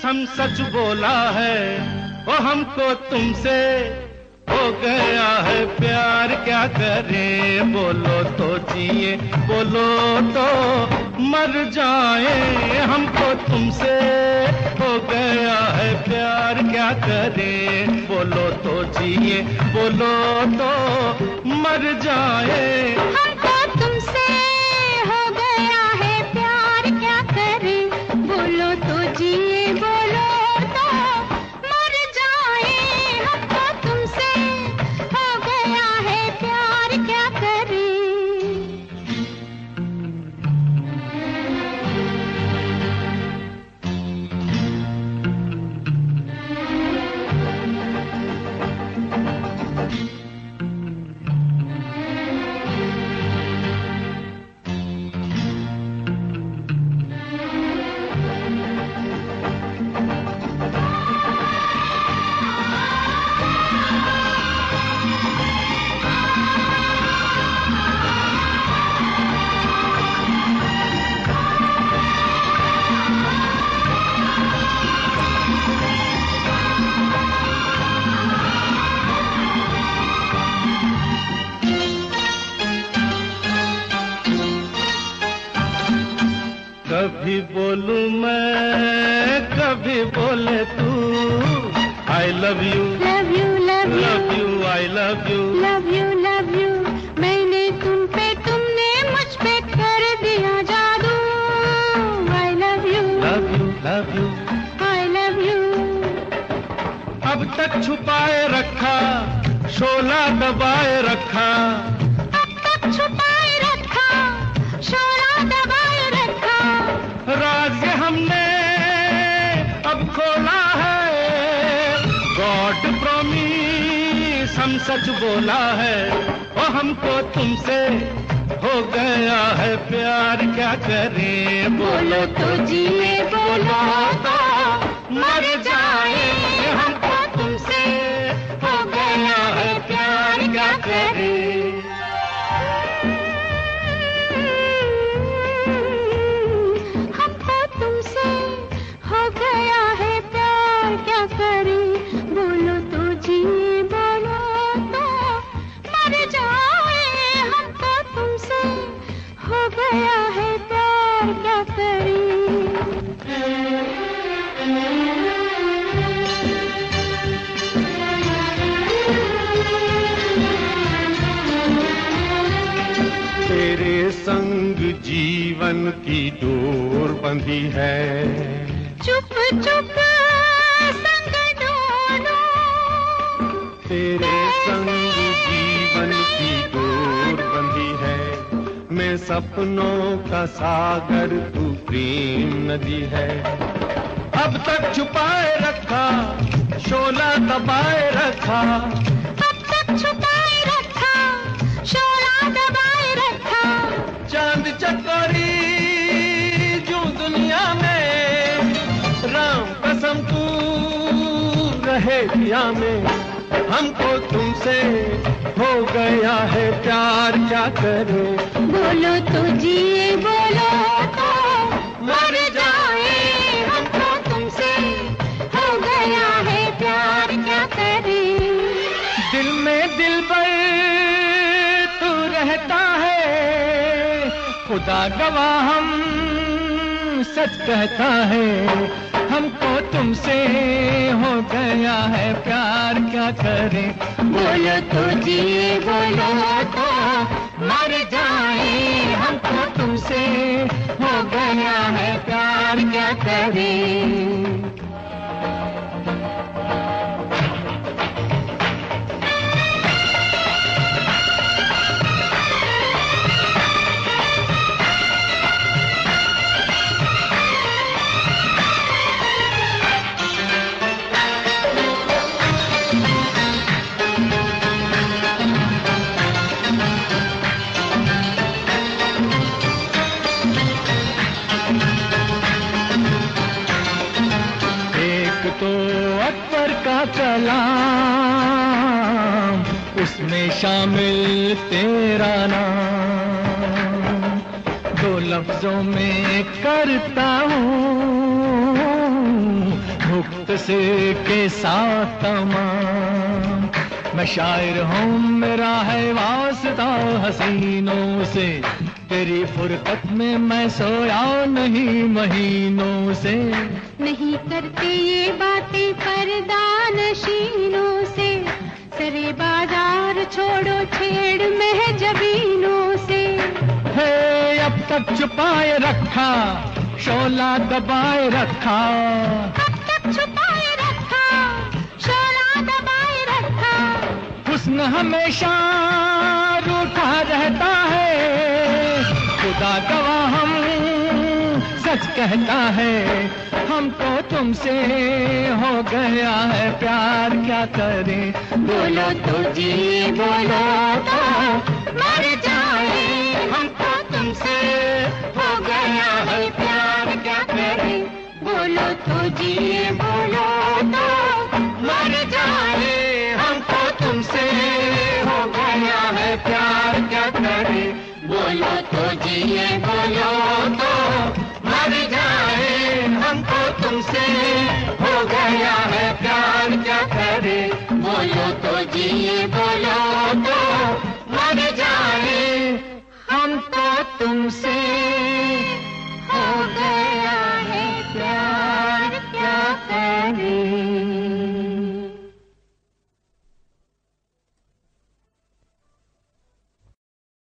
कसम सच बोला है, ओ हमको तुमसे हो गया है प्यार, क्या करें? बोलो तो जिए, बोलो तो मर जाए। हमको तुमसे हो गया है प्यार, क्या करें? बोलो तो जिए, बोलो तो मर जाए। हमको तुमसे हो गया है प्यार, क्या करें? बोलो तो जिए, बोलो तो मर जाए। हमको तुमसे हो गया है प्यार, क्या करें? कभी बोलूं मैं, कभी बोले तू, I love you, love you, love you, love you, I love you, love you, love you. मैंने तुम पे, तुमने मुझ पे कर दिया जादू। I love you, love you, love you. I love you. अब तक छुपाए रखा, शोला दबाए रखा, अब तक छुपाए रखा, शोला दबाए रखा। राज ये हमने अब खोला है। गॉड प्रॉमिस हम सच बोला है, ओ हमको तुमसे हो गया है प्यार, क्या करें? बोलो तो जिए, बोलो तो मर जाए। हमको तुमसे हो गया है प्यार, क्या करें? हमको तुमसे हो गया है प्यार, क्या करें? बोलो तो जिए, बोलो तो मर जाए। हमको तुमसे हो गया है प्यार, क्या करें? तेरे संग जीवन की डोर बंधी है, चुप चुप संग डोलो। तेरे संग जीवन की डोर बंधी है। मैं सपनों का सागर, तू प्रेम नदी है। अब तक छुपाए रखा, शोला दबाए रखा, अब तक छुपाए रखा, शोला दबाए रखा। चांद चकोरी जो दुनिया में, राम कसम तू रहे पिया में। हमको तुमसे हो गया है प्यार, क्या करें? बोलो तो जिए, बोलो तो मर जाए। हमको तुमसे हो गया है प्यार, क्या करें? दिल में दिलबर तू रहता है, खुदा गवाह हम सच कहता है। हमको तुमसे हो गया है प्यार, क्या करें? बोलो तो जिए, बोलो तो मर जाए। हमको तुमसे हो गया है प्यार, क्या करें? तो अकबर का कलाम, उसमें शामिल तेरा नाम। दो लफ्जों में करता हूँ खत से के साथ तमाम। मैं शायर हूँ, मेरा है वास्ता हसीनों से, तेरी फुरकत में मैं सोया नहीं महीनों से। नहीं करते ये बातें पर्दा नशीनों से, सरे बाजार छोड़ो छेड़ महजबीनों से। है अब तक छुपाए रखा, शोला दबाए रखा, अब तक छुपाए रखा, शोला दबाए रखा। हुस्न हमेशा रूठा रहता है, खुदा गवाह हम सच कहता है। हमको तुमसे हो गया है प्यार, क्या करें? बोलो तो जी, बोलो तो मर जाए। हमको तुमसे हो गया है प्यार, क्या करें? बोलो तो जी, बोलो तो मर जाए। हमको तुमसे हो गया है प्यार, क्या करें? बोलो तो जी, बोलो तो मर जाए। हमको तुमसे हो गया है प्यार, क्या करें? बोलो तो जी, बोलो